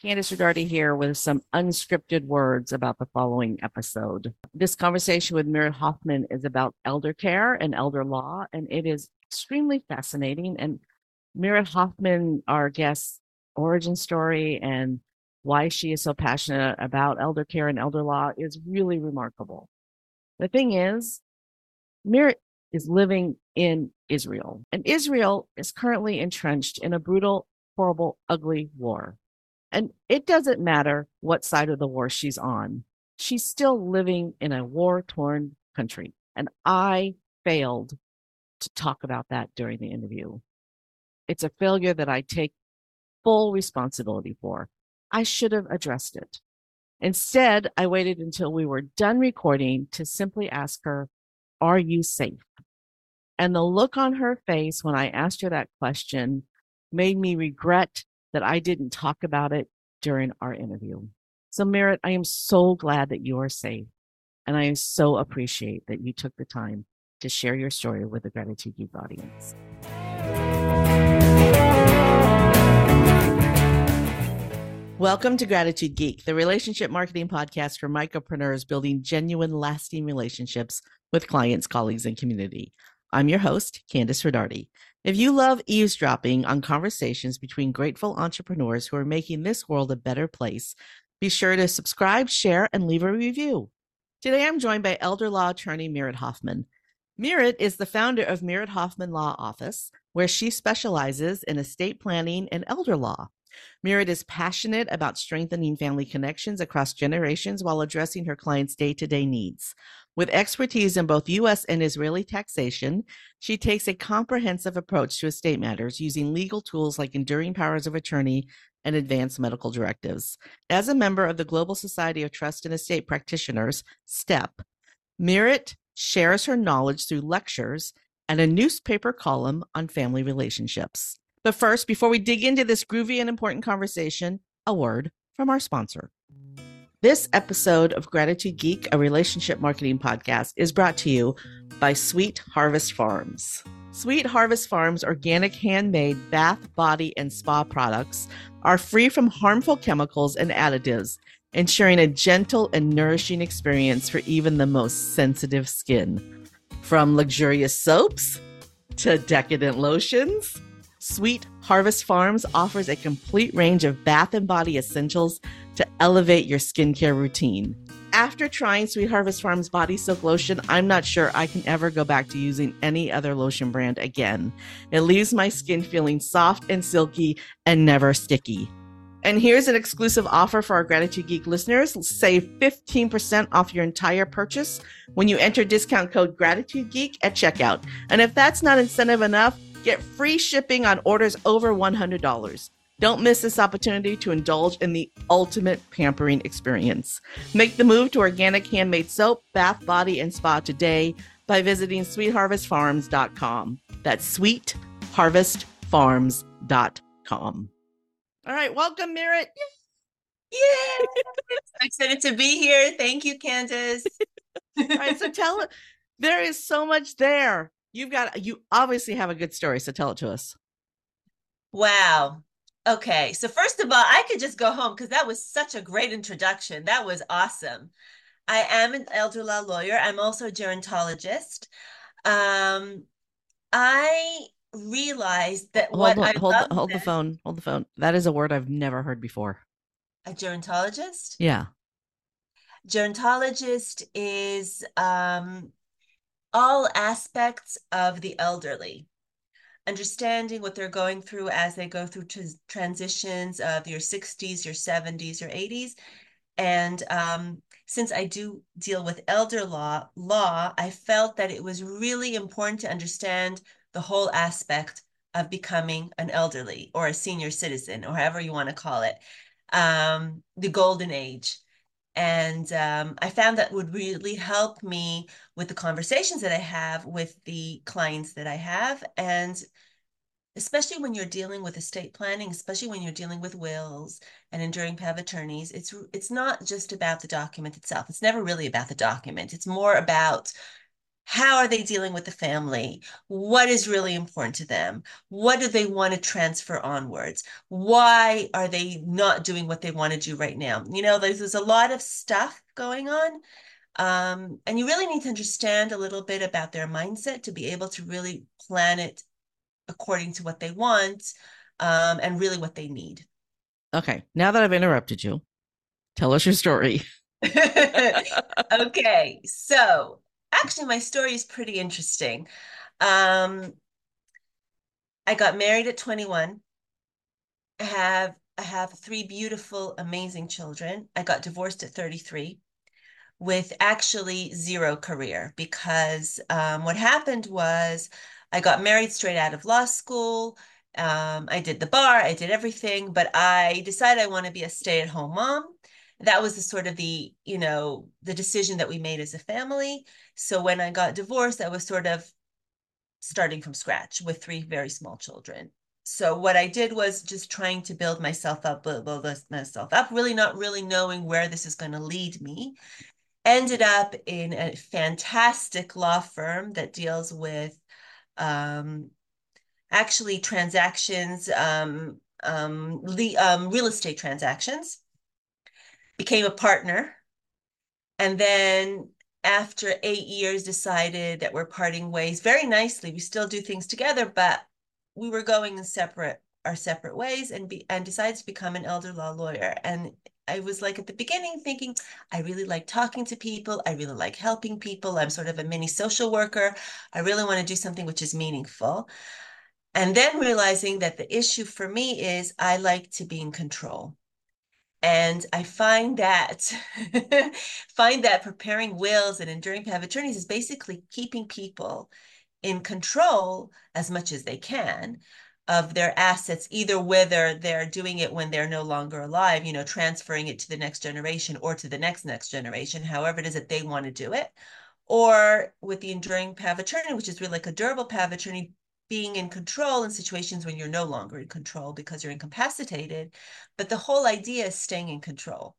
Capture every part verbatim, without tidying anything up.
Candice Redarty here with some unscripted words about the following episode. This conversation with Merit Hoffman is about elder care and elder law, and it is extremely fascinating. And Merit Hoffman, our guest's origin story and why she is so passionate about elder care and elder law is really remarkable. The thing is, Merit is living in Israel, and Israel is currently entrenched in a brutal, horrible, ugly war. And it doesn't matter what side of the war she's on. She's still living in a war-torn country. And I failed to talk about that during the interview. It's a failure that I take full responsibility for. I should have addressed it. Instead, I waited until we were done recording to simply ask her, "Are you safe?" And the look on her face when I asked her that question made me regret that I didn't talk about it during our interview. So, Merit, I am so glad that you are safe. And I so appreciate that you took the time to share your story with the Gratitude Geek audience. Welcome to Gratitude Geek, the relationship marketing podcast for micropreneurs building genuine, lasting relationships with clients, colleagues, and community. I'm your host, Candice Redarty. If you love eavesdropping on conversations between grateful entrepreneurs who are making this world a better place, be sure to subscribe, share, and leave a review. Today, I'm joined by elder law attorney Merit Hoffman. Merit is the founder of Merit Hoffman Law Office, where she specializes in estate planning and elder law. Merit is passionate about strengthening family connections across generations while addressing her clients' day-to-day needs. With expertise in both U S and Israeli taxation, she takes a comprehensive approach to estate matters using legal tools like enduring powers of attorney and advanced medical directives. As a member of the Global Society of Trust and Estate Practitioners, STEP, Merit shares her knowledge through lectures and a newspaper column on family relationships. But first, before we dig into this groovy and important conversation, a word from our sponsor. This episode of Gratitude Geek, a relationship marketing podcast, is brought to you by Sweet Harvest Farms. Sweet Harvest Farms' organic handmade bath, body, and spa products are free from harmful chemicals and additives, ensuring a gentle and nourishing experience for even the most sensitive skin. From luxurious soaps to decadent lotions, Sweet Harvest Farms offers a complete range of bath and body essentials to elevate your skincare routine. After trying Sweet Harvest Farms Body Silk Lotion, I'm not sure I can ever go back to using any other lotion brand again. It leaves my skin feeling soft and silky and never sticky. And here's an exclusive offer for our Gratitude Geek listeners. Save fifteen percent off your entire purchase when you enter discount code Gratitude Geek at checkout. And if that's not incentive enough, get free shipping on orders over one hundred dollars. Don't miss this opportunity to indulge in the ultimate pampering experience. Make the move to organic handmade soap, bath, body, and spa today by visiting sweet harvest farms dot com. That's sweet harvest farms dot com. All right, welcome, Merit. Yeah, I'm excited to be here. Thank you, Candice. All right, so tell it. There is so much there. You've got, you obviously have a good story, so tell it to us. Wow. Okay. So first of all, I could just go home because that was such a great introduction. That was awesome. I am an elder law lawyer. I'm also a gerontologist. Um, I realized that Hold what on, I hold, love hold the best- phone, hold the phone. That is a word I've never heard before. a gerontologist. Yeah. Gerontologist is um, all aspects of the elderly. Understanding what they're going through as they go through t- transitions of your sixties, your seventies, your eighties. And um, since I do deal with elder law, law, I felt that it was really important to understand the whole aspect of becoming an elderly or a senior citizen, or however you want to call it, um, the golden age. And um, I found that would really help me with the conversations that I have with the clients that I have. And especially when you're dealing with estate planning, especially when you're dealing with wills and enduring power of attorneys, it's it's not just about the document itself. It's never really about the document. It's more about How are they dealing with the family? What is really important to them? What do they want to transfer onwards? Why are they not doing what they want to do right now? You know, there's, there's a lot of stuff going on. Um, and you really need to understand a little bit about their mindset to be able to really plan it according to what they want, um, and really what they need. Okay. Now that I've interrupted you, tell us your story. Okay, so actually, my story is pretty interesting. Um, I got married at twenty-one. I have I have three beautiful, amazing children. I got divorced at thirty-three with actually zero career because um, what happened was I got married straight out of law school. Um, I did the bar, I did everything, but I decided I want to be a stay-at-home mom. That was the sort of the, you know, the decision that we made as a family. So when I got divorced, I was sort of starting from scratch with three very small children. So what I did was just trying to build myself up, build, build myself up, really not really knowing where this is going to lead me. Ended up in a fantastic law firm that deals with um, actually transactions, um, um, le- um, real estate transactions. Became a partner, and then after eight years decided that we're parting ways very nicely. We still do things together, but we were going in separate our separate ways, and be and decided to become an elder law lawyer. And I was like at the beginning thinking, I really like talking to people. I really like helping people. I'm sort of a mini social worker. I really want to do something which is meaningful. And then realizing that the issue for me is I like to be in control. And I find that find that preparing wills and enduring power of attorneys is basically keeping people in control as much as they can of their assets, either whether they're doing it when they're no longer alive, you know, transferring it to the next generation or to the next next generation, however it is that they want to do it, or with the enduring power of attorney, which is really like a durable power of attorney, being in control in situations when you're no longer in control because you're incapacitated. But the whole idea is staying in control.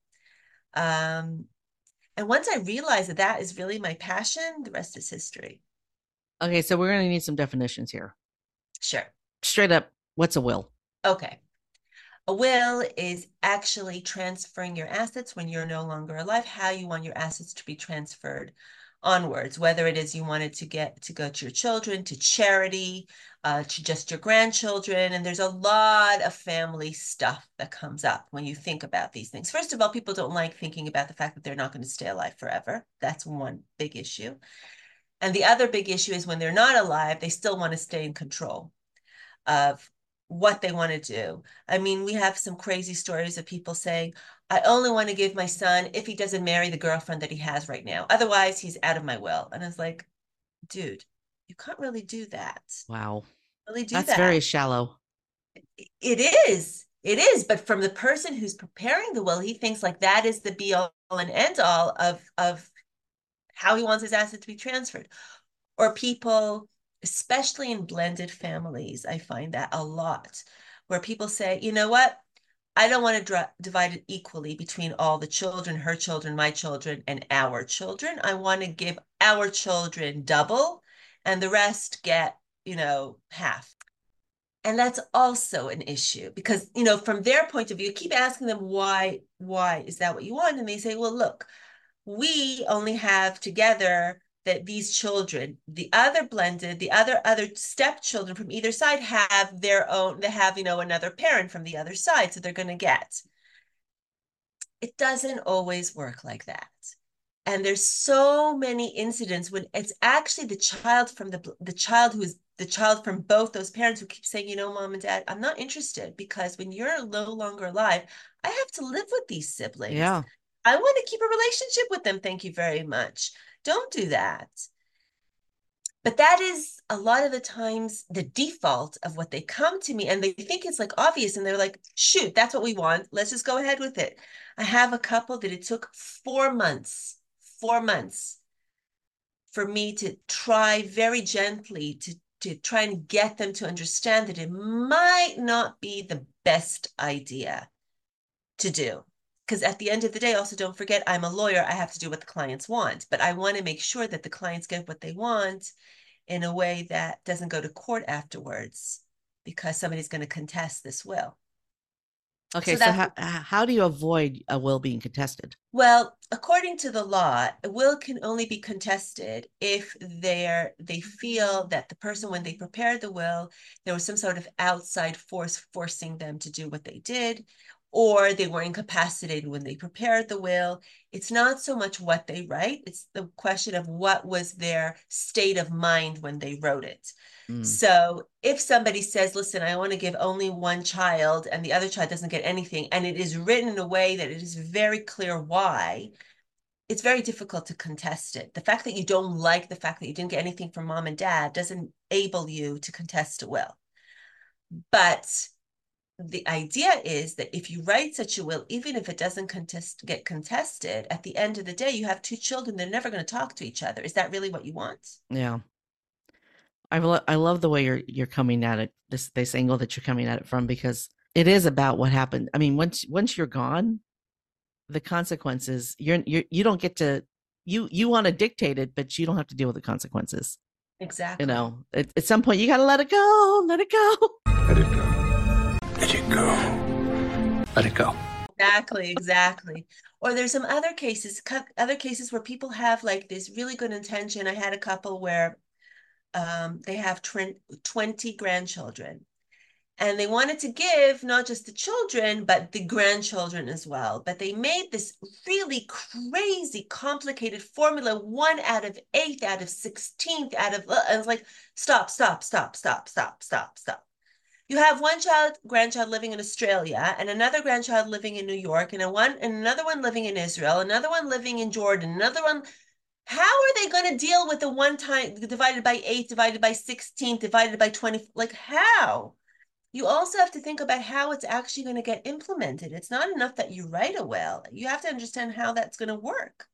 Um, and once I realized that that is really my passion, the rest is history. Okay, so we're going to need some definitions here. Sure. Straight up, what's a will? Okay. A will is actually transferring your assets when you're no longer alive, how you want your assets to be transferred onwards, whether it is you wanted to get to go to your children, to charity, uh, to just your grandchildren. And there's a lot of family stuff that comes up when you think about these things. First of all, people don't like thinking about the fact that they're not going to stay alive forever. That's one big issue. And the other big issue is when they're not alive, they still want to stay in control of what they want to do. I mean, we have some crazy stories of people saying, I only want to give my son if he doesn't marry the girlfriend that he has right now. Otherwise, he's out of my will. And I was like, dude, you can't really do that. Wow. Really do That's very that. shallow. It is. It is. But from the person who's preparing the will, he thinks like that is the be all and end all of, of how he wants his assets to be transferred. Or people, especially in blended families, I find that a lot, where people say, you know what? I don't want to dra- divide it equally between all the children, her children, my children, and our children. I want to give our children double and the rest get, you know, half. And that's also an issue because, you know, from their point of view, keep asking them why, why is that what you want? And they say, well, look, we only have together that these children, the other blended, the other other stepchildren from either side have their own, they have, you know, another parent from the other side, so they're going to get. It doesn't always work like that. And there's so many incidents when it's actually the child from the the child who is the child from both those parents who keep saying, you know, mom and dad, I'm not interested because when you're no longer alive, I have to live with these siblings. Yeah. I want to keep a relationship with them. Thank you very much. Don't do that. But that is a lot of the times the default of what they come to me, and they think it's like obvious, and they're like, shoot, that's what we want. Let's just go ahead with it. I have a couple that it took four months, four months for me to try very gently to to try and get them to understand that it might not be the best idea to do. because at the end of the day, also don't forget, I'm a lawyer. I have to do what the clients want, but I want to make sure that the clients get what they want in a way that doesn't go to court afterwards because somebody's going to contest this will. Okay, So so that's, how how do you avoid a will being contested? well, according to the law, a will can only be contested if they're they feel that the person, when they prepared the will, there was some sort of outside force forcing them to do what they did, or they were incapacitated when they prepared the will. It's not so much what they write, it's the question of what was their state of mind when they wrote it. Mm, So if somebody says, listen, I want to give only one child and the other child doesn't get anything, and it is written in a way that it is very clear why, it's very difficult to contest it. The fact that you don't like the fact that you didn't get anything from mom and dad doesn't enable you to contest a will. But the idea is that if you write such a will, even if it doesn't contest get contested, at the end of the day, you have two children, they're never going to talk to each other. Is that really what you want? yeah. I lo- I love the way you're you're coming at it, this this angle that you're coming at it from, because it is about what happened. I mean, once once you're gone, the consequences, you're you're you don't get to, you you want to dictate it, but you don't have to deal with the consequences. You Exactly. know, at, at some point you got to let it go, let it go. Let it go. Let it go. Let it go. Exactly, exactly. Or there's some other cases, other cases where people have like this really good intention. I had a couple where um, they have twenty grandchildren, and they wanted to give not just the children, but the grandchildren as well. But they made this really crazy, complicated formula, one out of eighth, out of sixteenth, out of, uh, I was like, stop, stop, stop, stop, stop, stop, stop. You have one child, grandchild living in Australia, and another grandchild living in New York, and a one, and another one living in Israel, another one living in Jordan, another one. How are they going to deal with the one time divided by eight, divided by sixteen, divided by twenty? Like, how? You also have to think about how it's actually going to get implemented. It's not enough that you write a will. You have to understand how that's going to work.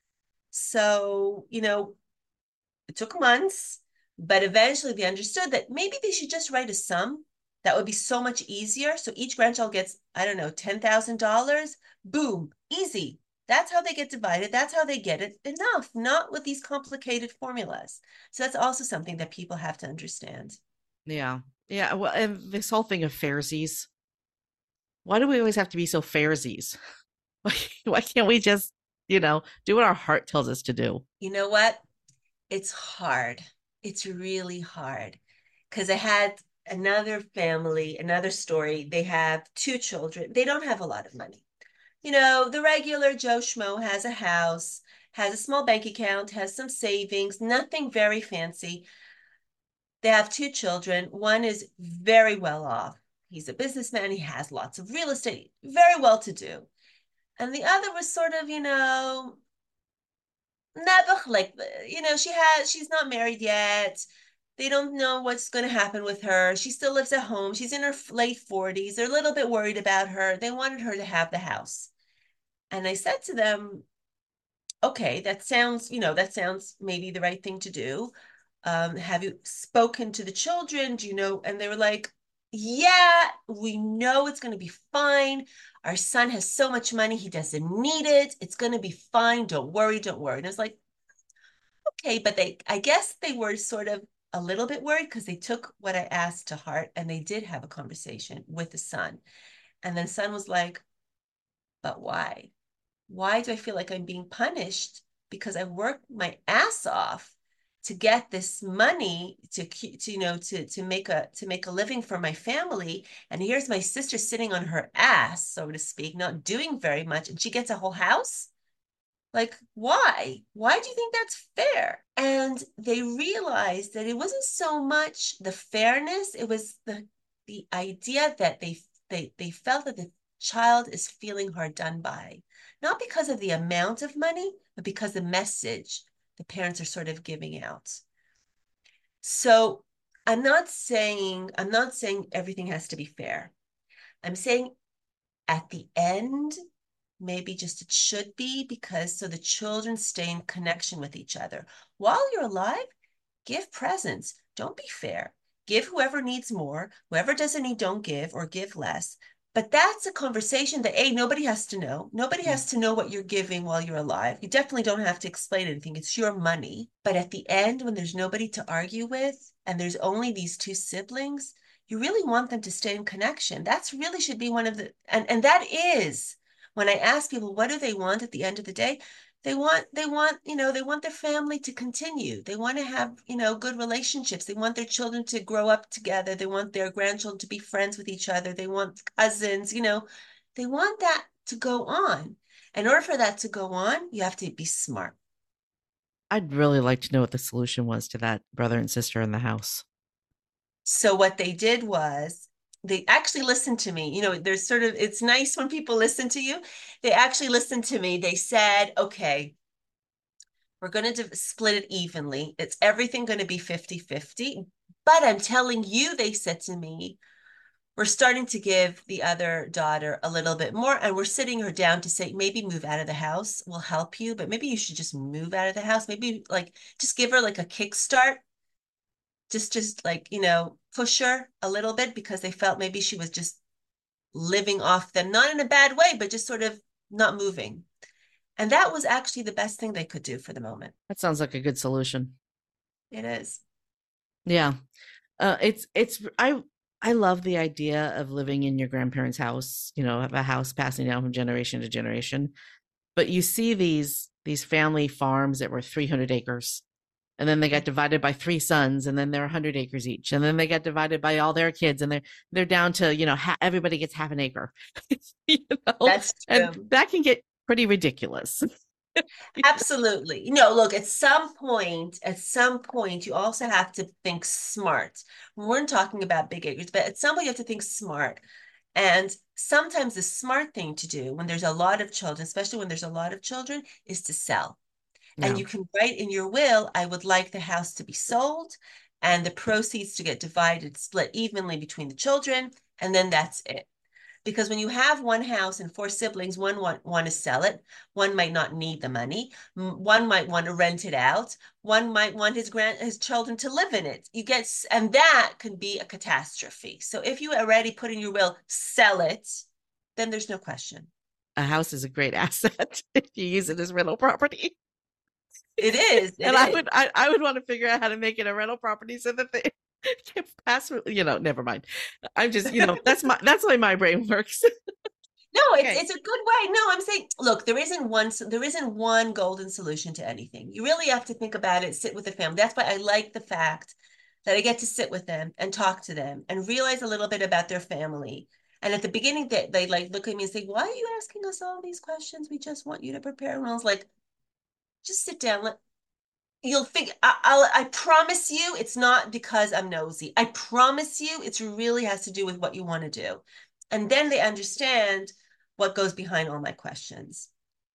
So, you know, it took months, but eventually they understood that maybe they should just write a sum. That would be so much easier. So each grandchild gets, I don't know, ten thousand dollars. Boom, easy. That's how they get divided. That's how they get it. Enough, not with these complicated formulas. So that's also something that people have to understand. Yeah, yeah. Well, and this whole thing of fairsies. Why do we always have to be so fairsies? Why, why can't we just, you know, do what our heart tells us to do? You know what? It's hard. It's really hard. Because I had another family, another story. They have two children. They don't have a lot of money. You know, the regular Joe Schmo has a house, has a small bank account, has some savings, nothing very fancy. They have two children. One is very well off. He's a businessman. He has lots of real estate, very well to do. And the other was sort of, you know, never like, you know, she has, she's not married yet. They don't know what's going to happen with her. She still lives at home. She's in her late forties. They're a little bit worried about her. They wanted her to have the house. And I said to them, okay, that sounds, you know, that sounds maybe the right thing to do. Um, have you spoken to the children? Do you know? And they were like, yeah, we know it's going to be fine. Our son has so much money. He doesn't need it. It's going to be fine. Don't worry. Don't worry. And I was like, okay, but they, I guess they were sort of a little bit worried because they took what I asked to heart and they did have a conversation with the son. And then son was like, but why? Why do I feel like I'm being punished? Because I worked my ass off to get this money to, to you know to to make a to make a living for my family, and here's my sister sitting on her ass, so to speak, not doing very much, and she gets a whole house. Like, why? Why do you think that's fair? And they realized that it wasn't so much the fairness, it was the the idea that they they they felt that the child is feeling hard done by, not because of the amount of money, but because the message the parents are sort of giving out. So I'm not saying I'm not saying everything has to be fair. I'm saying at the end, maybe just it should be, because so the children stay in connection with each other. While you're alive, give presents. Don't be fair. Give whoever needs more. Whoever doesn't need, don't give or give less. But that's a conversation that A, nobody has to know. Nobody Mm. has to know what you're giving while you're alive. You definitely don't have to explain anything. It's your money. But at the end, when there's nobody to argue with and there's only these two siblings, you really want them to stay in connection. That's really should be one of the, and, and that is, when I ask people, what do they want at the end of the day? They want, they want, you know, they want their family to continue. They want to have, you know, good relationships. They want their children to grow up together. They want their grandchildren to be friends with each other. They want cousins, you know, they want that to go on. In order for that to go on, you have to be smart. I'd really like to know what the solution was to that brother and sister in the house. So what they did was they actually listened to me. You know, there's sort of, it's nice when people listen to you. They actually listened to me. They said, okay, we're going to split it evenly. It's everything going to be fifty fifty. But I'm telling you, they said to me, we're starting to give the other daughter a little bit more, and we're sitting her down to say, maybe move out of the house. We'll help you, but maybe you should just move out of the house. Maybe like just give her like a kickstart. Just, just like, you know, push her a little bit because they felt maybe she was just living off them, not in a bad way, but just sort of not moving. And that was actually the best thing they could do for the moment. That sounds like a good solution. It is. Yeah. Uh, it's, it's, I, I love the idea of living in your grandparents' house, you know, have a house passing down from generation to generation. But you see these, these family farms that were three hundred acres. And then they got divided by three sons, and then they're one hundred acres each. And then they got divided by all their kids, and they're they're down to, you know, ha- everybody gets half an acre. You know? That's true. And that can get pretty ridiculous. Absolutely. No, look, at some point, at some point, you also have to think smart. We weren't talking about big acres, but at some point you have to think smart. And sometimes the smart thing to do when there's a lot of children, especially when there's a lot of children, is to sell. Yeah. And you can write in your will, I would like the house to be sold and the proceeds to get divided, split evenly between the children. And then that's it. Because when you have one house and four siblings, one want, want to sell it. One might not need the money. One might want to rent it out. One might want his grand his children to live in it. You get, and that can be a catastrophe. So if you already put in your will, sell it, then there's no question. A house is a great asset if you use it as rental property. It is. It and is. I would, I, I would want to figure out how to make it a rental property so that they can pass, you know, never mind. I'm just, you know, that's my, that's the way my brain works. No, it's, Okay. it's a good way. No, I'm saying, look, there isn't one, there isn't one golden solution to anything. You really have to think about it, sit with the family. That's why I like the fact that I get to sit with them and talk to them and realize a little bit about their family. And at the beginning, they, they like look at me and say, why are you asking us all these questions? We just want you to prepare. And I was like, just sit down. Let, you'll figure, I, I'll, I promise you, it's not because I'm nosy. I promise you, it's really has to do with what you want to do. And then they understand what goes behind all my questions.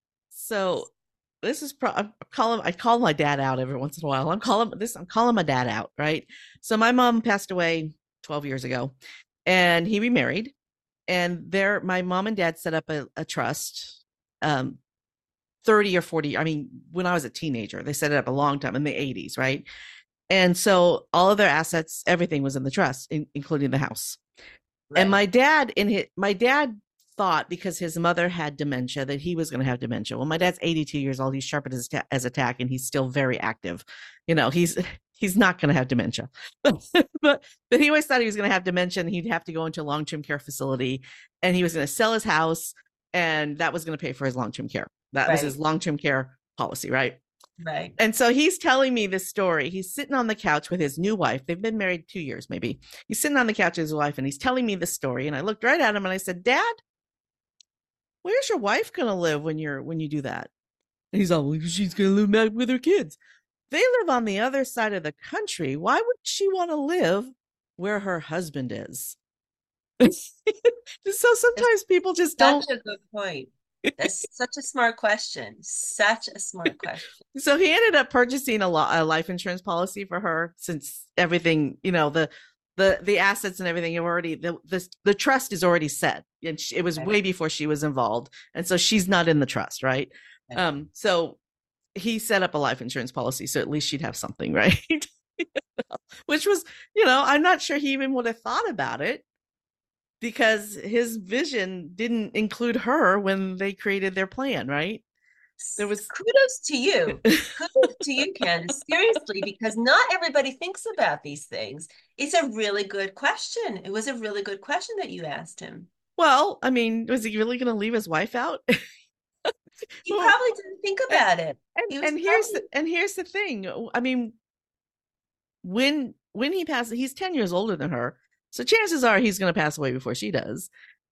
So this is, pro- I call him, I call my dad out every once in a while. I'm calling this, I'm calling my dad out, right? So my mom passed away twelve years ago and he remarried. And there, my mom and dad set up a, a trust, um, thirty or forty. I mean, when I was a teenager, they set it up a long time in the eighties, right? And so all of their assets, everything was in the trust, in, including the house. Right. And my dad, in his, my dad thought because his mother had dementia that he was going to have dementia. Well, my dad's eighty-two years old. He's sharp as, ta- as a tack, and he's still very active. You know, he's he's not going to have dementia. but, but he always thought he was going to have dementia, and he'd have to go into a long-term care facility, and he was going to sell his house, and that was going to pay for his long-term care. That right. was his long-term care policy, right? Right. And so he's telling me this story. He's sitting on the couch with his new wife. They've been married two years, maybe. He's sitting on the couch with his wife, and he's telling me this story. And I looked right at him, and I said, Dad, where's your wife going to live when you're when you do that? And he's all, well, she's going to live back with her kids. They live on the other side of the country. Why would she want to live where her husband is? So sometimes people just don't. That's a good point. That's such a smart question. Such a smart question. So he ended up purchasing a, lo- a life insurance policy for her, since everything, you know, the the the assets and everything have already, the the, the trust is already set, and she, it was right. way before she was involved, and so she's not in the trust, right? right? Um, so he set up a life insurance policy, so at least she'd have something, right? Which was, you know, I'm not sure he even would have thought about it. because his vision didn't include her when they created their plan, right? There was Kudos to you. Kudos to you, Candace. Seriously, because not everybody thinks about these things. It's a really good question. It was a really good question that you asked him. well, I mean, was he really going to leave his wife out? He Well, probably didn't think about it. and He was and here's probably the, and here's the thing. I mean, when when he passes, he's ten years older than her, so chances are he's going to pass away before she does.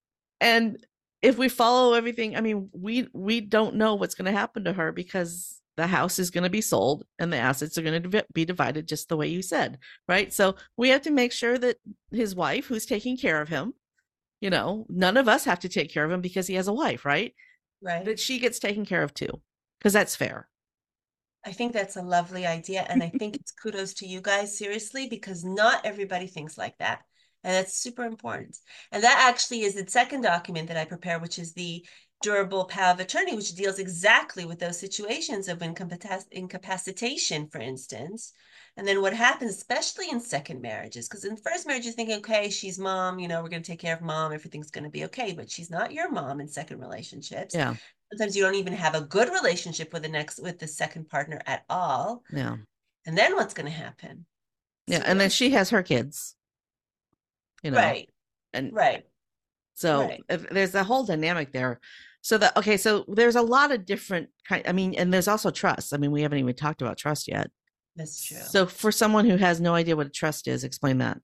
And if we follow everything, I mean, we we don't know what's going to happen to her because the house is going to be sold and the assets are going to be divided just the way you said, right? So we have to make sure that his wife, who's taking care of him, you know, none of us have to take care of him because he has a wife, right? right. That she gets taken care of too, because that's fair. I think that's a lovely idea. And I think it's kudos to you guys, seriously, because not everybody thinks like that. And that's super important. And that actually is the second document that I prepare, which is the durable power of attorney, which deals exactly with those situations of incapac- incapacitation, for instance. And then what happens, especially in second marriages, because in first marriage, you're thinking, okay, she's mom, you know, we're going to take care of mom, everything's going to be okay. But she's not your mom in second relationships. Yeah. Sometimes you don't even have a good relationship with the next with the second partner at all. Yeah. And then what's going to happen? Yeah. And then she has her kids, you know. Right. And right. So right. there's a whole dynamic there. So that, okay, so there's a lot of different kind. I mean, and there's also trust. I mean, we haven't even talked about trust yet. That's true. So for someone who has no idea what a trust is, explain that.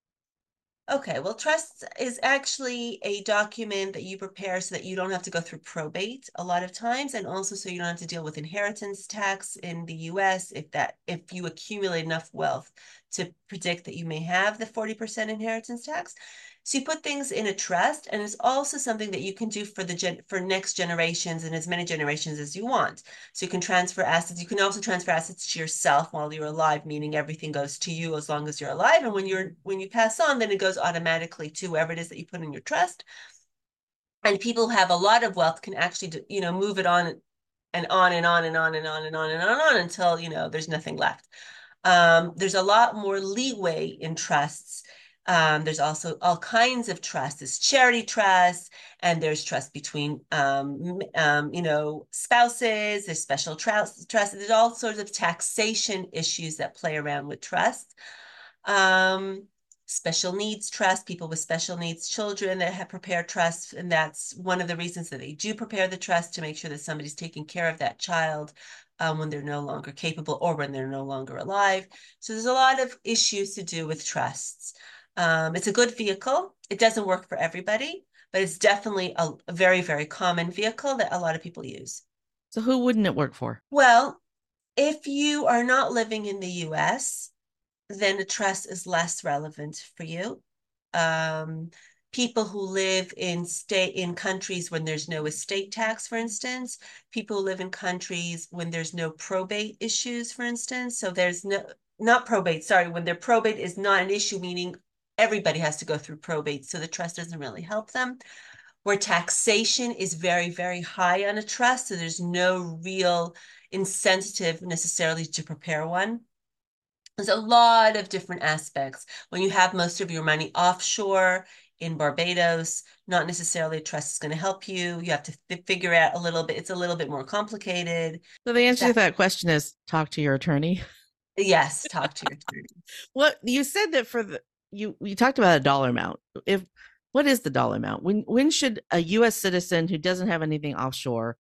Okay, well, trust is actually a document that you prepare so that you don't have to go through probate a lot of times, and also so you don't have to deal with inheritance tax in the U S if that if you accumulate enough wealth to predict that you may have the forty percent inheritance tax. So you put things in a trust, and it's also something that you can do for the gen for next generations and as many generations as you want. So you can transfer assets. You can also transfer assets to yourself while you're alive, meaning everything goes to you as long as you're alive. And when you're when you pass on, then it goes automatically to whoever it is that you put in your trust. And people who have a lot of wealth can actually, you know, move it on and on and on and on and on and on and on and on until, you know, there's nothing left. Um, there's a lot more leeway in trusts. Um, there's also all kinds of trusts. There's charity trusts, and there's trust between, um, um, you know, spouses. There's special trusts. Trust. There's all sorts of taxation issues that play around with trust. Um, special needs trust, people with special needs children that have prepared trusts, and that's one of the reasons that they do prepare the trust, to make sure that somebody's taking care of that child um, when they're no longer capable or when they're no longer alive. So there's a lot of issues to do with trusts. Um, it's a good vehicle. It doesn't work for everybody, but it's definitely a, a very, very common vehicle that a lot of people use. So who wouldn't it work for? Well, if you are not living in the U S, then a trust is less relevant for you. Um, people who live in state in countries when there's no estate tax, for instance, people who live in countries when there's no probate issues, for instance. So there's no not probate, sorry, when their probate is not an issue, meaning everybody has to go through probate, so the trust doesn't really help them. Where taxation is very, very high on a trust, so there's no real incentive necessarily to prepare one. There's a lot of different aspects. When you have most of your money offshore in Barbados, not necessarily a trust is going to help you. You have to figure out a little bit. It's a little bit more complicated. So the answer that, to that question is talk to your attorney. Yes, talk to your attorney. What you said that for the you you talked about a dollar amount. If what is the dollar amount? When when should a U S citizen who doesn't have anything offshore,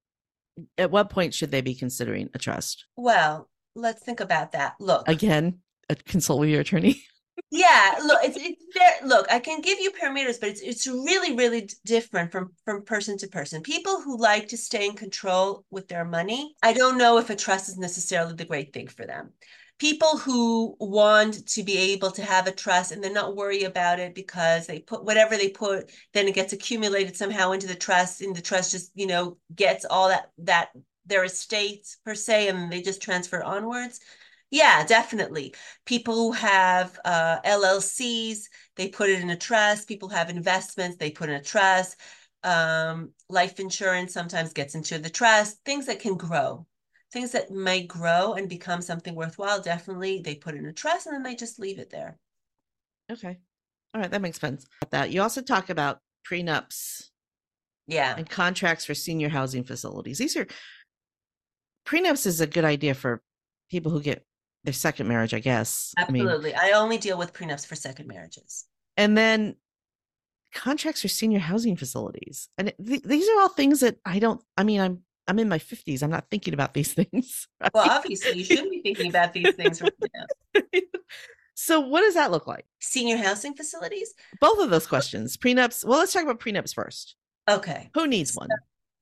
at what point should they be considering a trust? Well, let's think about that. Look, again, consult with your attorney. Yeah, look, it's, it's there. Look, I can give you parameters, but it's it's really, really different from from person to person. People who like to stay in control with their money, I don't know if a trust is necessarily the great thing for them. People who want to be able to have a trust and then not worry about it because they put whatever they put, then it gets accumulated somehow into the trust, and the trust just, you know, gets all that that their estate per se, and they just transfer onwards. Yeah, definitely. People who have uh, L L Cs, they put it in a trust. People have investments, they put in a trust. Um, life insurance sometimes gets into the trust. Things that can grow, things that may grow and become something worthwhile, definitely they put in a trust and then they just leave it there. Okay. All right, that makes sense. That you also talk about prenups Yeah, and contracts for senior housing facilities. These are prenups is a good idea for people who get their second marriage, I guess. I mean, absolutely. I only deal with prenups for second marriages. and then contracts for senior housing facilities. And th- these are all things that I don't, I mean, I'm, I'm in my fifties. I'm not thinking about these things. Right? Well, obviously, you shouldn't be thinking about these things right now. So what does that look like? Senior housing facilities? Both of those questions. Prenups. Well, let's talk about prenups first. Okay. Who needs one?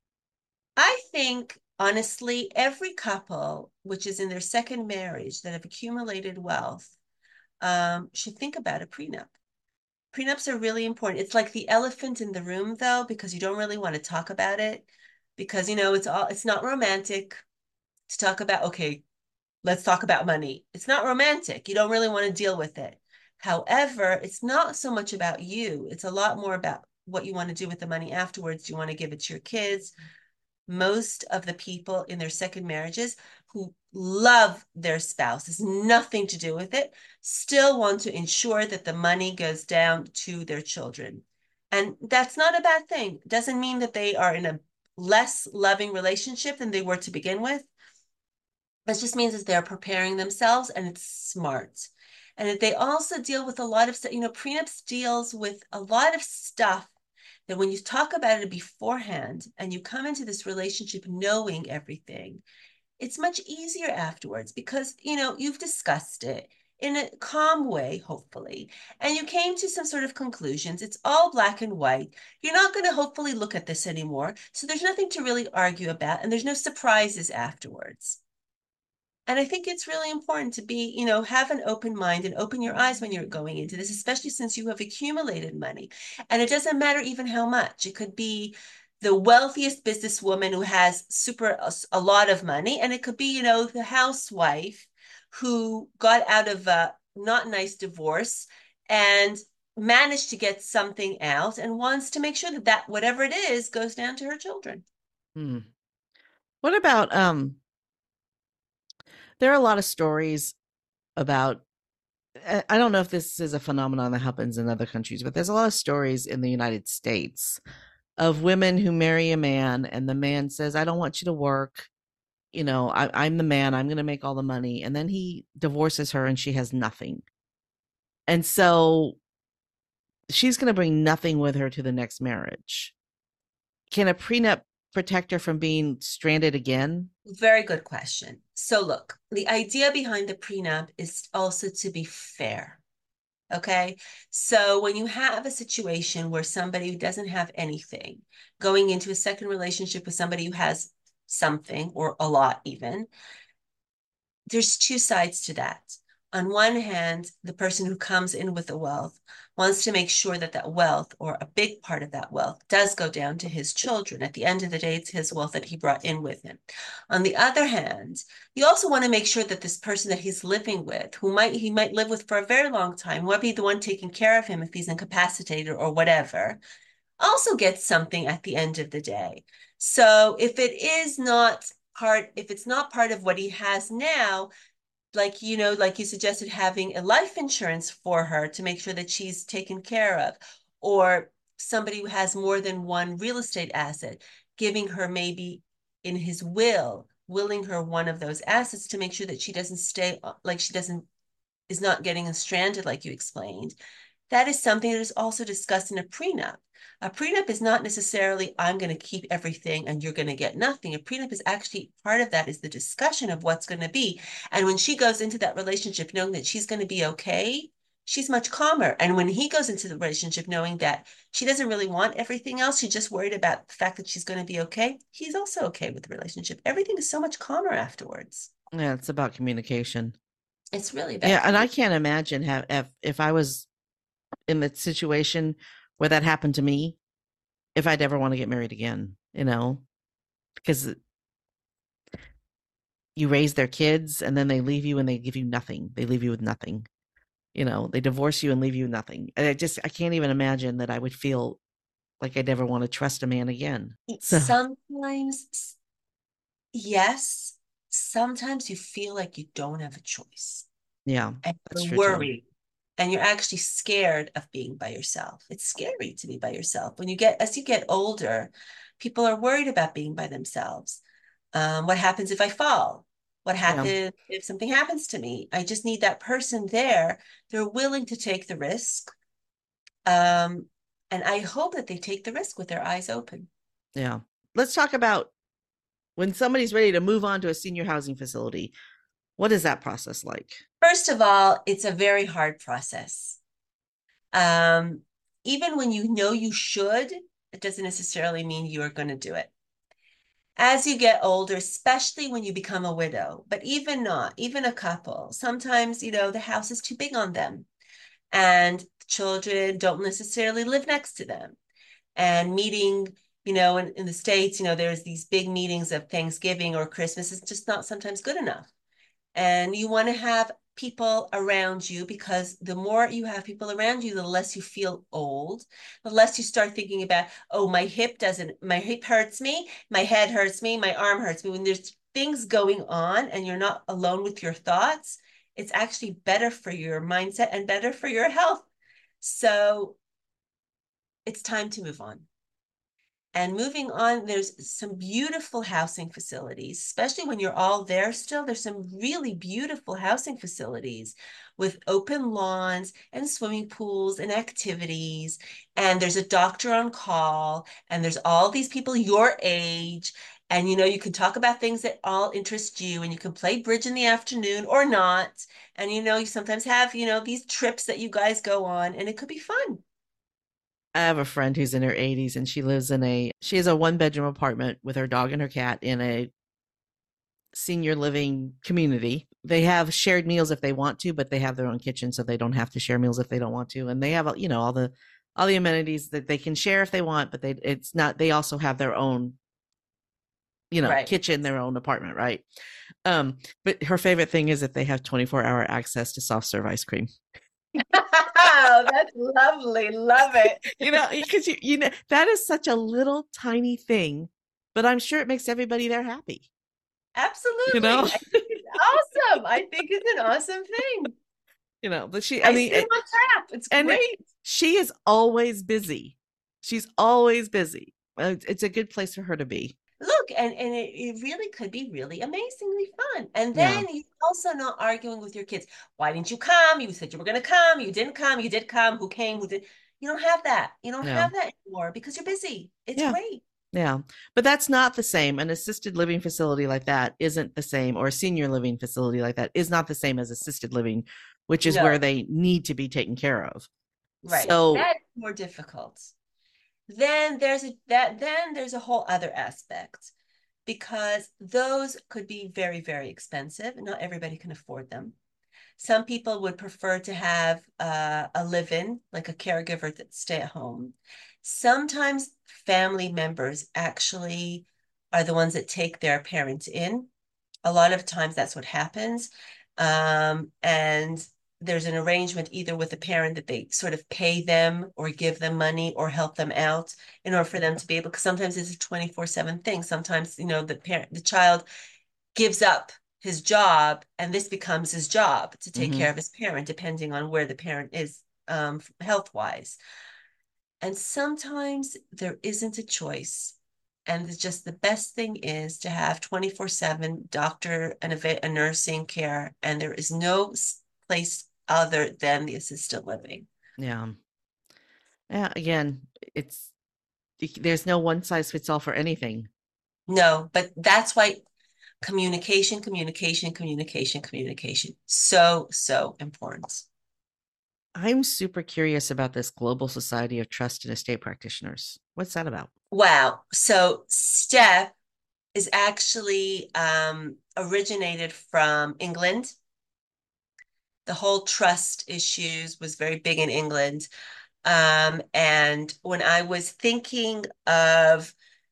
I think, honestly, every couple which is in their second marriage that have accumulated wealth um, should think about a prenup. Prenups are really important. It's like the elephant in the room, though, because you don't really want to talk about it because, you know, it's all, it's not romantic to talk about, okay, let's talk about money. It's not romantic. You don't really want to deal with it. However, it's not so much about you. It's a lot more about what you want to do with the money afterwards. Do you want to give it to your kids? Most of the people in their second marriages who love their spouse, has nothing to do with it, still want to ensure that the money goes down to their children. And that's not a bad thing. Doesn't mean that they are in a less loving relationship than they were to begin with. It just means that they're preparing themselves and it's smart. And that they also deal with a lot of, you know, prenups deals with a lot of stuff that when you talk about it beforehand and you come into this relationship knowing everything, it's much easier afterwards because, you know, you've discussed it in a calm way, hopefully, and you came to some sort of conclusions. It's all black and white. You're not going to hopefully look at this anymore. So there's nothing to really argue about and there's no surprises afterwards. And I think it's really important to be, you know, have an open mind and open your eyes when you're going into this, especially since you have accumulated money. And it doesn't matter even how much. It could be the wealthiest businesswoman who has super a, a lot of money, and it could be, you know, the housewife who got out of a not nice divorce and managed to get something out and wants to make sure that that whatever it is goes down to her children. Hmm. What about um there are a lot of stories about I don't know if this is a phenomenon that happens in other countries, but there's a lot of stories in the United States of women who marry a man and the man says, I don't want you to work. You know, I, I'm the man, I'm going to make all the money. And then he divorces her and she has nothing. And so she's going to bring nothing with her to the next marriage. Can a prenup protect her from being stranded again? Very good question. So look, the idea behind the prenup is also to be fair. Okay. So when you have a situation where somebody who doesn't have anything going into a second relationship with somebody who has something or a lot even, there's two sides to that. On one hand, the person who comes in with the wealth wants to make sure that that wealth or a big part of that wealth does go down to his children. At the end of the day, it's his wealth that he brought in with him. On the other hand, you also want to make sure that this person that he's living with, who might he might live with for a very long time, might be the one taking care of him if he's incapacitated or whatever, also gets something at the end of the day. So if it is not part, if it's not part of what he has now, like, you know, like you suggested, having a life insurance for her to make sure that she's taken care of, or somebody who has more than one real estate asset, giving her maybe in his will, willing her one of those assets to make sure that she doesn't stay, like she doesn't, is not getting stranded, like you explained. That is something that is also discussed in a prenup. A prenup is not necessarily, I'm going to keep everything and you're going to get nothing. A prenup is actually part of that is the discussion of what's going to be. And when she goes into that relationship knowing that she's going to be okay, she's much calmer. And when he goes into the relationship knowing that she doesn't really want everything else, she's just worried about the fact that she's going to be okay, he's also okay with the relationship. Everything is so much calmer afterwards. Yeah, it's about communication. It's really about yeah, and I can't imagine have if if I was in the situation where that happened to me, if I'd ever want to get married again, you know, because you raise their kids and then they leave you and they give you nothing. They leave you with nothing. You know, they divorce you and leave you with nothing. And I just, I can't even imagine that I would feel like I'd ever want to trust a man again. So sometimes, yes, sometimes you feel like you don't have a choice. yeah, And that's you're true worried. too. and you're actually scared of being by yourself. It's scary to be by yourself. When you get, as you get older, people are worried about being by themselves. Um, what happens if I fall? What Yeah. happens if something happens to me? I just need that person there. They're willing to take the risk. Um, and I hope that they take the risk with their eyes open. Yeah. Let's talk about when somebody's ready to move on to a senior housing facility. What is that process like? First of all, it's a very hard process. Um, even when you know you should, it doesn't necessarily mean you are going to do it. As you get older, especially when you become a widow, but even not, even a couple, sometimes, you know, the house is too big on them and children don't necessarily live next to them. And meeting, you know, in, in the States, you know, there's these big meetings of Thanksgiving or Christmas is just not sometimes good enough. And you want to have people around you, because the more you have people around you, the less you feel old, the less you start thinking about, oh, my hip doesn't, my hip hurts me, my head hurts me, my arm hurts me. When there's things going on and you're not alone with your thoughts, it's actually better for your mindset and better for your health. So it's time to move on. And moving on, there's some beautiful housing facilities, especially when you're all there still. There's some really beautiful housing facilities with open lawns and swimming pools and activities. And there's a doctor on call, and there's all these people your age. And, you know, you can talk about things that all interest you, and you can play bridge in the afternoon or not. And, you know, you sometimes have, you know, these trips that you guys go on, and it could be fun. I have a friend who's in her eighties and she lives in a, she has a one bedroom apartment with her dog and her cat in a senior living community. They have shared meals if they want to, but they have their own kitchen, so they don't have to share meals if they don't want to. And they have, you know, all the, all the amenities that they can share if they want, but they, it's not, they also have their own, you know, Right. kitchen, their own apartment. Right. Um, but her favorite thing is that they have twenty-four hour access to soft serve ice cream. Oh, that's lovely. Love it. You know, because you, you know, that is such a little tiny thing, but I'm sure it makes everybody there happy. Absolutely. You know? I think it's awesome. I think it's an awesome thing. You know, but she, I Ice mean, cream it, on tap. It's and great. she is always busy. She's always busy. Uh, It's a good place for her to be. Look, and, and it, it really could be really amazingly fun. And Yeah. then you're also not arguing with your kids. Why didn't you come? You said you were going to come. You didn't come. You did come. Who came? Who did? You don't have that. You don't Yeah. have that anymore because you're busy. It's Yeah. great. Yeah. But that's not the same. An assisted living facility like that isn't the same, or a senior living facility like that is not the same as assisted living, which is No. where they need to be taken care of. Right. So That's more difficult. Then there's a that then there's a whole other aspect, because those could be very, very expensive. Not everybody can afford them. Some people would prefer to have uh, a live-in, like a caregiver that stay at home. Sometimes family members actually are the ones that take their parents in. A lot of times that's what happens. Um, and there's an arrangement either with the parent that they sort of pay them or give them money or help them out in order for them to be able, because sometimes it's a twenty-four seven thing. Sometimes, you know, the parent, the child gives up his job, and this becomes his job to take Mhm. care of his parent, depending on where the parent is um, health-wise. And sometimes there isn't a choice. And it's just the best thing is to have twenty-four seven doctor and a, a nursing care, and there is no place other than the assisted living. Yeah. Yeah. Again, it's, there's no one size fits all for anything. No, but that's why communication, communication, communication, communication, so, so important. I'm super curious about this Global Society of Trust and Estate Practitioners. What's that about? Wow. So STEP is actually um, originated from England. The whole trust issues was very big in England. Um, and when I was thinking of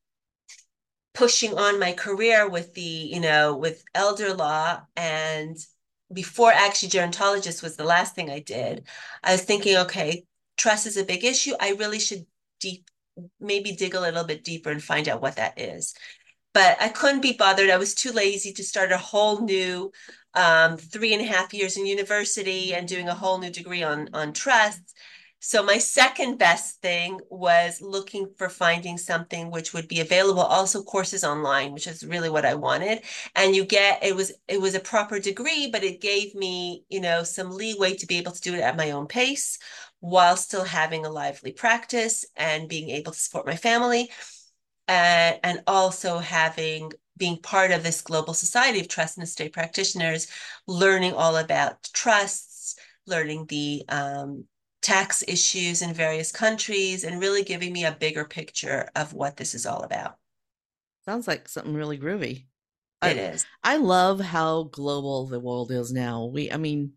pushing on my career with the, you know, with elder law, and before actually gerontologist was the last thing I did, I was thinking, okay, trust is a big issue. I really should deep, maybe dig a little bit deeper and find out what that is. But I couldn't be bothered. I was too lazy to start a whole new um, three and a half years in university and doing a whole new degree on, on trusts. So my second best thing was looking for finding something which would be available, also courses online, which is really what I wanted. And you get, it was, it was a proper degree, but it gave me, you know, some leeway to be able to do it at my own pace while still having a lively practice and being able to support my family. Uh, and also having being part of this global society of trust and estate practitioners, learning all about trusts, learning the um, tax issues in various countries, and really giving me a bigger picture of what this is all about. Sounds like something really groovy. It I, is. I love how global the world is now. We, I mean,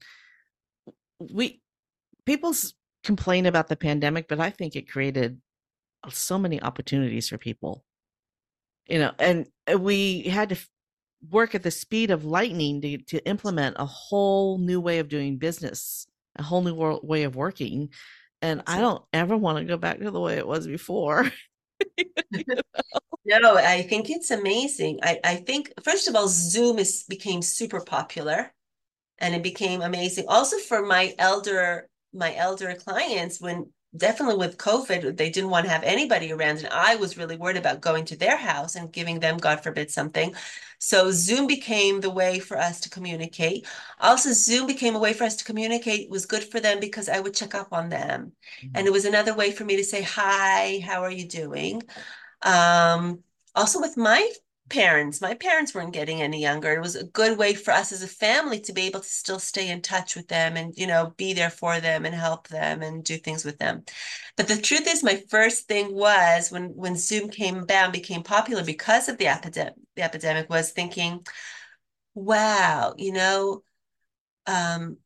we people complain about the pandemic, but I think it created so many opportunities for people. You know, and we had to work at the speed of lightning to, to implement a whole new way of doing business, a whole new world, way of working. And I don't ever want to go back to the way it was before. You know? No, I think it's amazing. I, I think, first of all, Zoom is became super popular and it became amazing. Also for my elder, my elder clients, when definitely with COVID, they didn't want to have anybody around. And I was really worried about going to their house and giving them, God forbid, something. So Zoom became the way for us to communicate. Also, Zoom became a way for us to communicate. It was good for them because I would check up on them. Mm-hmm. And it was another way for me to say, hi, how are you doing? Um, also with my parents, my parents weren't getting any younger. It was a good way for us as a family to be able to still stay in touch with them and, you know, be there for them and help them and do things with them. But the truth is, my first thing was when, when Zoom came down, became popular because of the epidemic, the epidemic was thinking, wow, you know, um,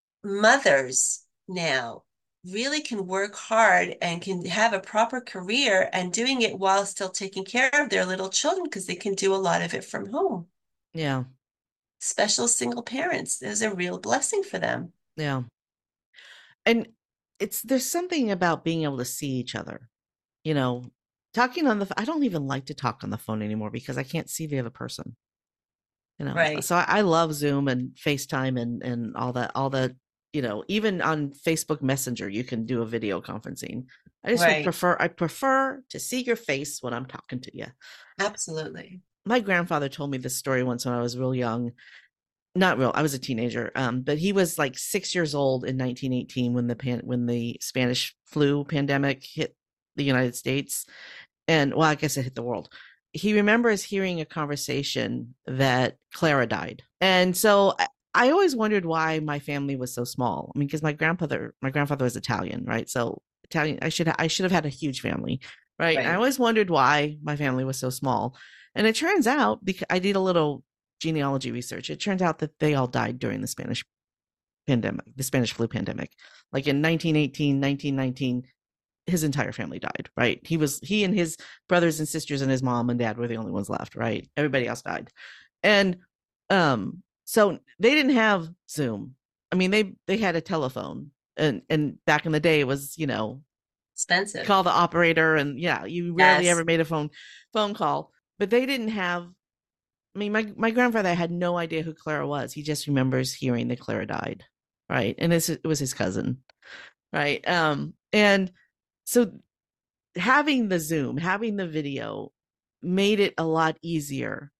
mothers now really can work hard and can have a proper career and doing it while still taking care of their little children because they can do a lot of it from home. Yeah. Special single parents. There's a real blessing for them. Yeah. And it's, there's something about being able to see each other, you know, talking on the, I don't even like to talk on the phone anymore because I can't see the other person, you know? Right. So I, I love Zoom and FaceTime and, and all that, all the, you know, even on Facebook Messenger, you can do a video conferencing. I just right. would prefer, I prefer to see your face when I'm talking to you. Absolutely. My grandfather told me this story once when I was real young. Not real, I was a teenager. Um, but he was like six years old in nineteen eighteen when the pan, when the Spanish flu pandemic hit the United States. And well, I guess it hit the world. He remembers hearing a conversation that Clara died. And so I, I always wondered why my family was so small. I mean, because my grandfather, my grandfather was Italian, right? So Italian, I should, I should have had a huge family, right? right. I always wondered why my family was so small. And it turns out, because I did a little genealogy research, it turns out that they all died during the Spanish pandemic, the Spanish flu pandemic. Like in nineteen eighteen, nineteen nineteen, his entire family died, right? He was, he and his brothers and sisters and his mom and dad were the only ones left, right? Everybody else died. And um, so they didn't have Zoom. I mean, they, they had a telephone, and, and back in the day it was, you know, expensive. Call the operator. And yeah, you rarely yes. ever made a phone, phone call, but they didn't have, I mean, my, my grandfather had no idea who Clara was. He just remembers hearing that Clara died. Right. And it's, it was his cousin. Right. Um, and so having the Zoom, having the video made it a lot easier.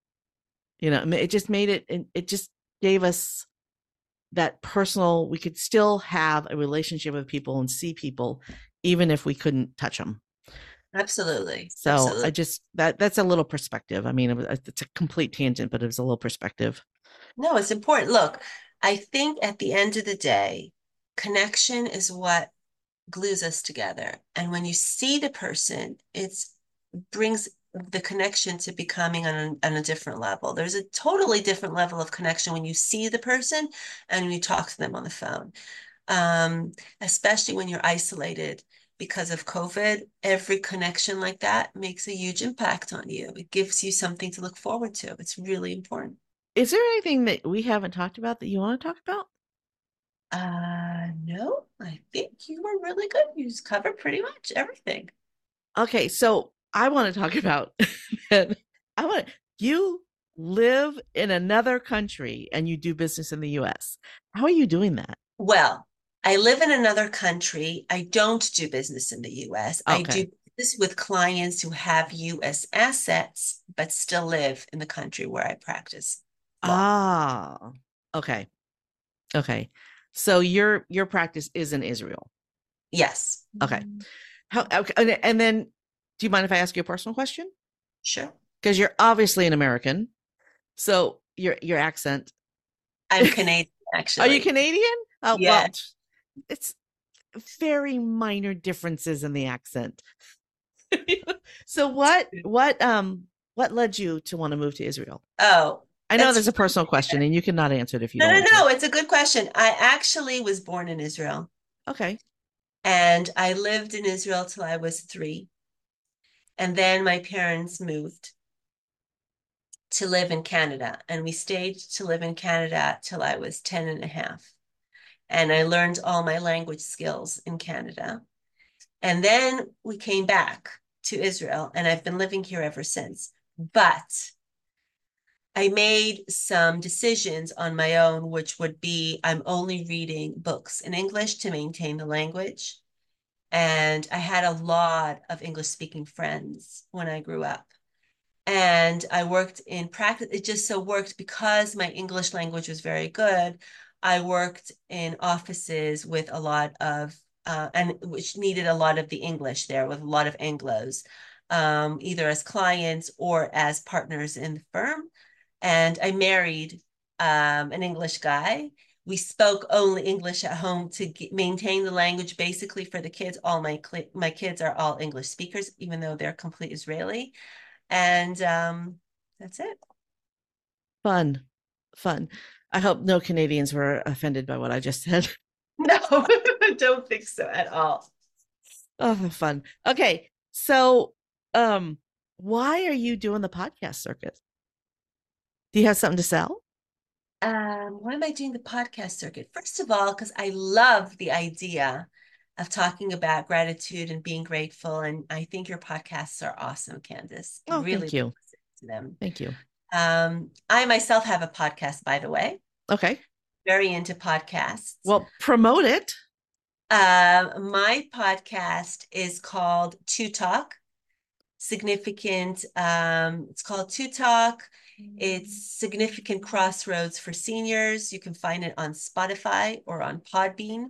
You know, it just made it, it just gave us that personal, we could still have a relationship with people and see people, even if we couldn't touch them. Absolutely. So Absolutely. I just, that that's a little perspective. I mean, it was, it's a complete tangent, but it was a little perspective. No, it's important. Look, I think at the end of the day, connection is what glues us together. And when you see the person, it's brings the connection to becoming on a, on a different level. There's a totally different level of connection when you see the person and when you talk to them on the phone, um, especially when you're isolated because of COVID. Every connection like that makes a huge impact on you. It gives you something to look forward to. It's really important. Is there anything that we haven't talked about that you want to talk about? Uh, no, I think you were really good. You just covered pretty much everything. Okay, so I want to talk about, I want you live in another country and you do business in the U S. How are you doing that? Well, I live in another country. I don't do business in the U S. I Okay. do business with clients who have U S assets, but still live in the country where I practice law. Ah, okay. Okay. So your your practice is in Israel. Yes. Okay. How okay, and, and then do you mind if I ask you a personal question? Sure. Because you're obviously an American. So your your accent. I'm Canadian, Are you actually. Canadian? Oh, Yeah. well, it's very minor differences in the accent. So what what um what led you to want to move to Israel? Oh, I know that's there's a personal question and you cannot answer it if you no, don't no, want to. no. It's a good question. I actually was born in Israel, Okay. and I lived in Israel till I was three. And then my parents moved to live in Canada, and we stayed to live in Canada till I was ten and a half. And I learned all my language skills in Canada. And then we came back to Israel, and I've been living here ever since. But I made some decisions on my own, which would be I'm only reading books in English to maintain the language. And I had a lot of English speaking friends when I grew up. And I worked in practice. It just so worked because my English language was very good. I worked in offices with a lot of, uh, and which needed a lot of the English there with a lot of Anglos, um, either as clients or as partners in the firm. And I married um, an English guy. We spoke only English at home to get, maintain the language basically for the kids. All my my kids are all English speakers, even though they're complete Israeli. And um, that's it. Fun. Fun. I hope no Canadians were offended by what I just said. No, I don't think so at all. Oh, fun. Okay. So, um, why are you doing the podcast circuit? Do you have something to sell? Um, why am I doing the podcast circuit? First of all, because I love the idea of talking about gratitude and being grateful. And I think your podcasts are awesome, Candace. Oh, Really thank you. listen to them. Thank you. Um, I myself have a podcast, by the way. Okay. Very into podcasts. Well, promote it. Uh, my podcast is called Two Talk. Significant. Um, it's called Two Talk. It's significant crossroads for seniors. You can find it on Spotify or on Podbean.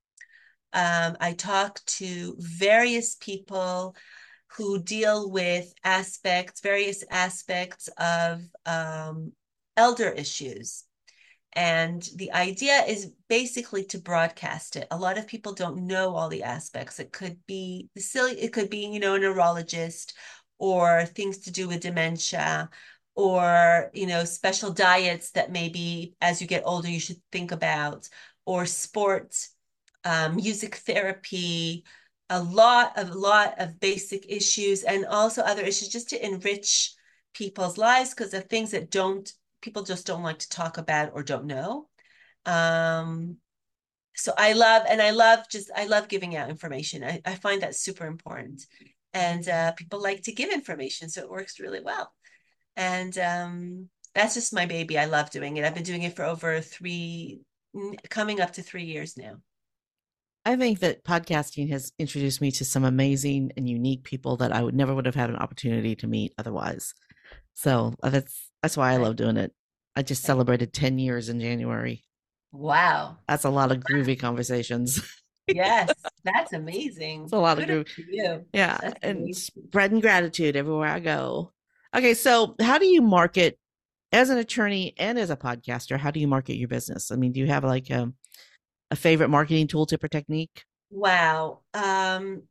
Um, I talk to various people who deal with aspects, various aspects of um, elder issues. And the idea is basically to broadcast it. A lot of people don't know all the aspects. It could be the silly, it could be, you know, a neurologist or things to do with dementia or, you know, special diets that maybe as you get older you should think about, or sports, um, music therapy, a lot of a lot of basic issues and also other issues just to enrich people's lives because of things that don't people just don't like to talk about or don't know. Um, so I love, and I love just, I love giving out information. I, I find that super important. And uh, people like to give information, so it works really well. And um, that's just my baby. I love doing it. I've been doing it for over three, coming up to three years now. I think that podcasting has introduced me to some amazing and unique people that I would never would have had an opportunity to meet otherwise. So uh, that's that's why I love doing it. I just celebrated ten years in January. Wow. That's a lot of groovy conversations. Yes, that's amazing. It's a lot Good of groove. for you. Yeah. That's And amazing. spreading gratitude everywhere I go. Okay. So how do you market as an attorney and as a podcaster? How do you market your business? I mean, do you have like a, a favorite marketing tool, tip, or technique? Wow. Um,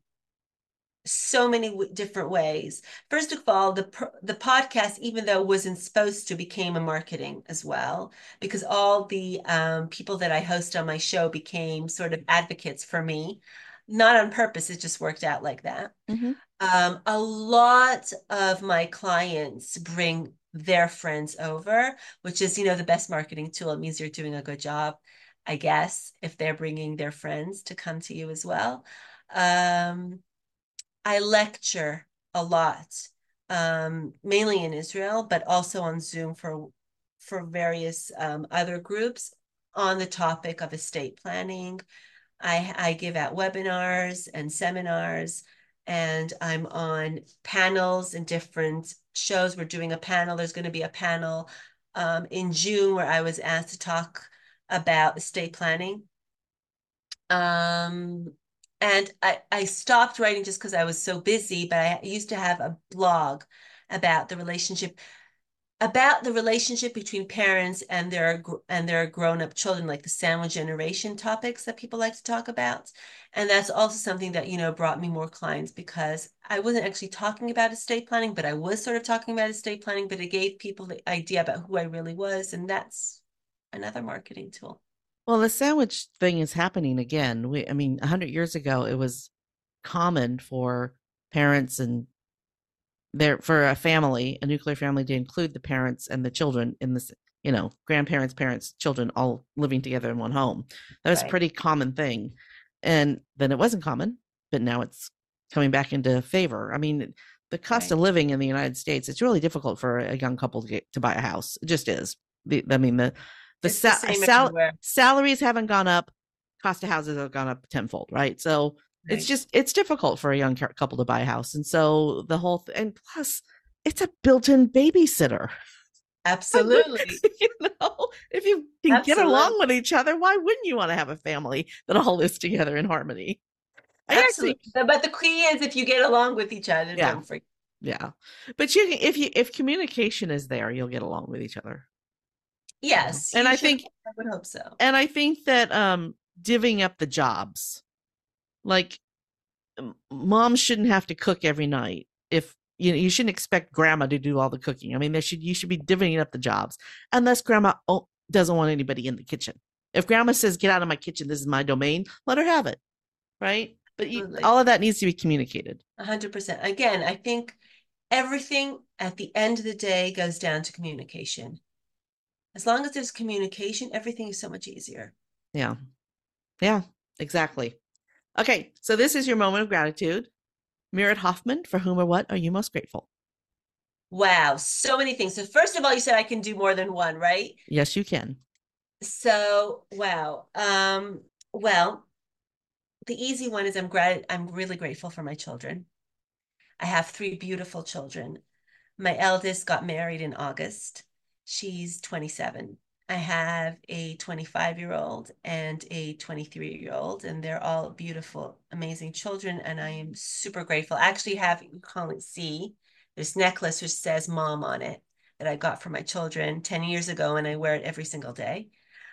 so many w- different ways. First of all, the the podcast, even though it wasn't supposed to, became a marketing as well because all the um, people that I host on my show became sort of advocates for me, not on purpose. It just worked out like that. Mm-hmm. Um, a lot of my clients bring their friends over, which is, you know, the best marketing tool. It means you're doing a good job, I guess, if they're bringing their friends to come to you as well. Um, I lecture a lot um, mainly in Israel, but also on Zoom for for various um, other groups on the topic of estate planning. I, I give out webinars and seminars, and I'm on panels and different shows. We're doing a panel. There's going to be a panel um, in June where I was asked to talk about estate planning. Um, and I, I stopped writing just because I was so busy, but I used to have a blog about the relationship about the relationship between parents and their and their grown-up children, like the sandwich generation topics that people like to talk about. And that's also something that, you know, brought me more clients, because I wasn't actually talking about estate planning, but I was sort of talking about estate planning, but it gave people the idea about who I really was. And that's another marketing tool. Well, the sandwich thing is happening again. We, I mean, a hundred years ago, it was common for parents and there for a family, a nuclear family, to include the parents and the children in this, you know, grandparents, parents, children, all living together in one home. That was right. a pretty common thing. And then it wasn't common, but now it's coming back into favor. I mean, the cost right. of living in the United States, it's really difficult for a young couple to get to buy a house. It just is. The, I mean, the, the, sa- the sal- salaries haven't gone up. Cost of houses have gone up tenfold, right? So right. it's just, it's difficult for a young couple to buy a house. And so the whole thing, and plus it's a built-in babysitter. Absolutely. You know, if you can Absolutely. get along with each other, why wouldn't you want to have a family that all lives together in harmony? Absolutely. Actually, but the key is if you get along with each other, yeah. don't forget. Yeah. But you, if you, if communication is there, you'll get along with each other. Yes. And I should, think, I would hope so. And I think that, um, divvying up the jobs, like mom shouldn't have to cook every night. If you know, you shouldn't expect grandma to do all the cooking. I mean, there should, you should be divvying up the jobs, unless grandma doesn't want anybody in the kitchen. If grandma says, get out of my kitchen, this is my domain, let her have it. Right. But you, all of that needs to be communicated. A hundred percent. Again, I think everything at the end of the day goes down to communication. As long as there's communication, everything is so much easier. Yeah. Yeah, exactly. Okay. So this is your moment of gratitude. Merit Hoffman, for whom or what are you most grateful? Wow. So many things. So first of all, you said I can do more than one, right? Yes, you can. So, wow. Um, well, the easy one is I'm grat- I'm really grateful for my children. I have three beautiful children. My eldest got married in August. She's twenty-seven. I have a twenty-five-year-old and a twenty-three-year-old, and they're all beautiful, amazing children, and I am super grateful. I actually have, you call it C, this necklace which says mom on it that I got for my children ten years ago, and I wear it every single day.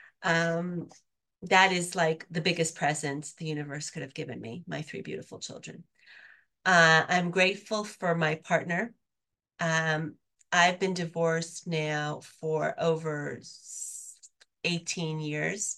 Um, that is like the biggest present the universe could have given me, my three beautiful children. Uh, I'm grateful for my partner. Um, I've been divorced now for over eighteen years,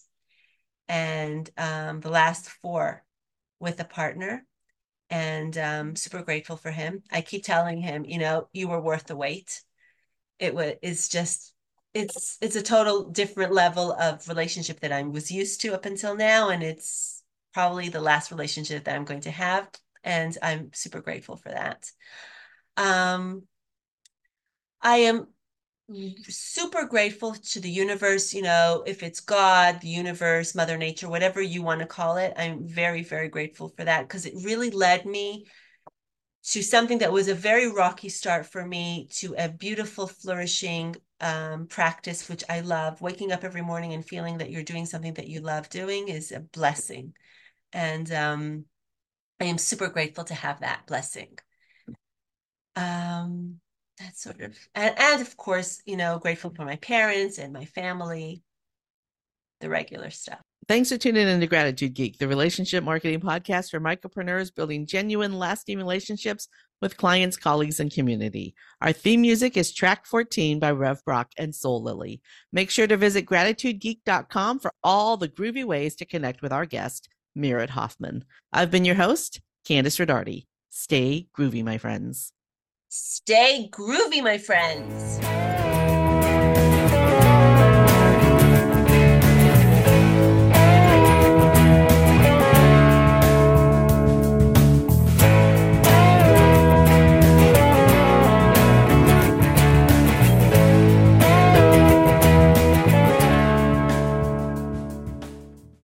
and um, the last four with a partner, and I'm super grateful for him. I keep telling him, you know, you were worth the wait. It was, it's just, it's, it's a total different level of relationship that I was used to up until now. And it's probably the last relationship that I'm going to have. And I'm super grateful for that. Um, I am super grateful to the universe, you know, if it's God, the universe, Mother Nature, whatever you want to call it. I'm very, very grateful for that, because it really led me to something that was a very rocky start for me to a beautiful, flourishing um, practice, which I love. Waking up every morning and feeling that you're doing something that you love doing is a blessing. And um, I am super grateful to have that blessing. Um, that's sort of, and, and of course, you know, grateful for my parents and my family, the regular stuff. Thanks for tuning in to Gratitude Geek, the relationship marketing podcast for micropreneurs building genuine, lasting relationships with clients, colleagues, and community. Our theme music is track fourteen by Rev Brock and Soul Lily. Make sure to visit gratitude geek dot com for all the groovy ways to connect with our guest, Merit Hoffman. I've been your host, Candice Rodarty. Stay groovy, my friends. Stay groovy, my friends.